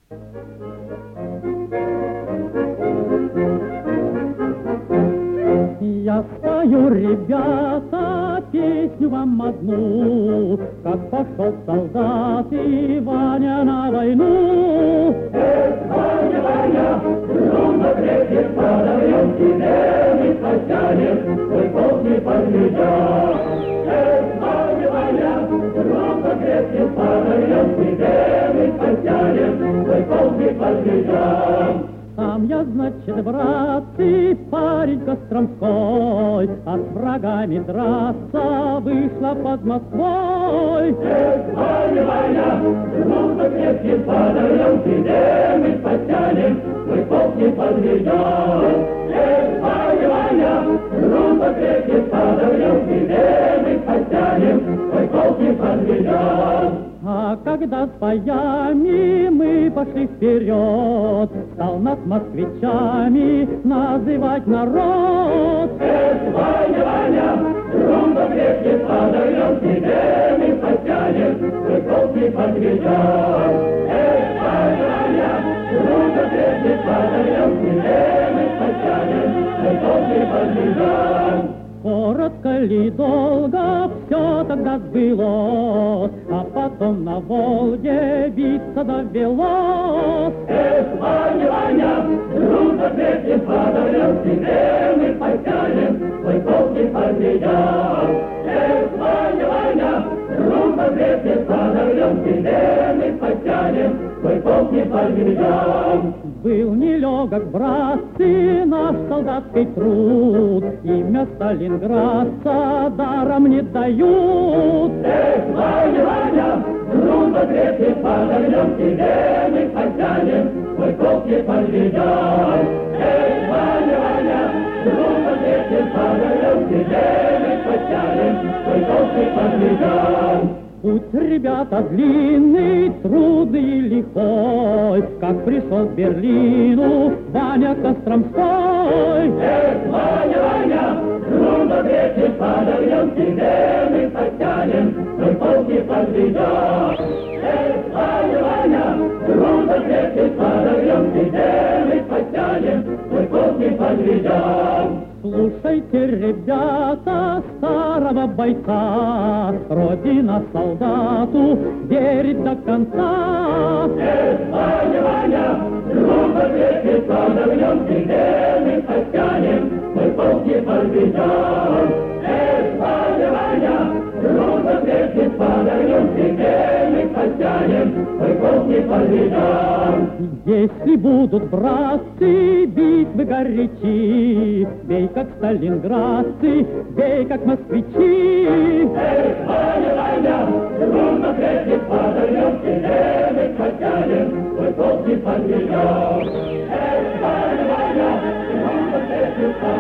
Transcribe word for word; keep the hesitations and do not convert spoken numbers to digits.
Я спою, ребята, песню вам одну, как пошел солдат и Ваня на войну. Эх, Ваня, Ваня, трудно крепких подовьем тебе, мы потянем, твой полк не подведем. Эх, Ваня, Ваня, трудно крепких подовьем тебе, мы потянем, твой полк не подведем. Сам я, значит, братцы, парень Костромской, а с врагами драться вышла под Москвой. Эх, Ваня, Ваня, трудно крепким подовьем тебе, мы потянем, твой полк не подведем. Эх, Ваня, Ваня, трудно крепким подовьем тебе, мы потянем, твой полк не подведем. А когда с боями мы пошли вперед, стал нас москвичами называть народ. Эх, Ваня, Ваня, трудно крепким подовьем тебе, мы потянем, твой полк не подведем. Эх, Ваня, Ваня, трудно крепким подовьем тебе, мы потянем, твой полк не подведем. Коротко ли долго все тогда сбылось, а потом на Волге биться довелось. Эх, Ваня, Ваня, трудно крепким подовьем тебе, мы потянем, твой полк не подведем. Эх, Ваня, Ваня, трудно крепким подовьем тебе, мы потянем, твой полк не подведем. Был нелегок, братцы, наш солдатский труд, имя сталинградца даром не дают. Эх, Ваня, Ваня, трудно крепким подовьем тебе, мы потянем, твой полк не подведем. Эх, Ваня, Ваня, трудно крепким подовьем тебе, мы потянем, твой полк не подведем. Путь, ребята, длинный, трудный и лихой, как пришел к Берлину Ваня Костромской. Эх, Ваня, Ваня, трудно крепким подовьем тебе, мы потянем, твой полк не подведем. Эх, Ваня, Ваня, трудно крепким подовьем тебе, мы потянем, твой полк не подведем. Слушайте, ребята, старого бойца, Родина солдату верит до конца. Эх, Ваня, Ваня, трудно крепким подовьем тебе, мы потянем, твой полк не подведем. Эх, Ваня, Ваня, трудно крепким подовьем тебе, мы потянем, твой полк не подведем. Если будут, братцы, битвы горячи, бей, как сталинградцы, бей, как москвичи. Эх, Ваня, Ваня, трудно крепким подовьем тебе, мы потянем, твой полк не подведем. Эх, Ваня, Ваня, трудно крепким подовьем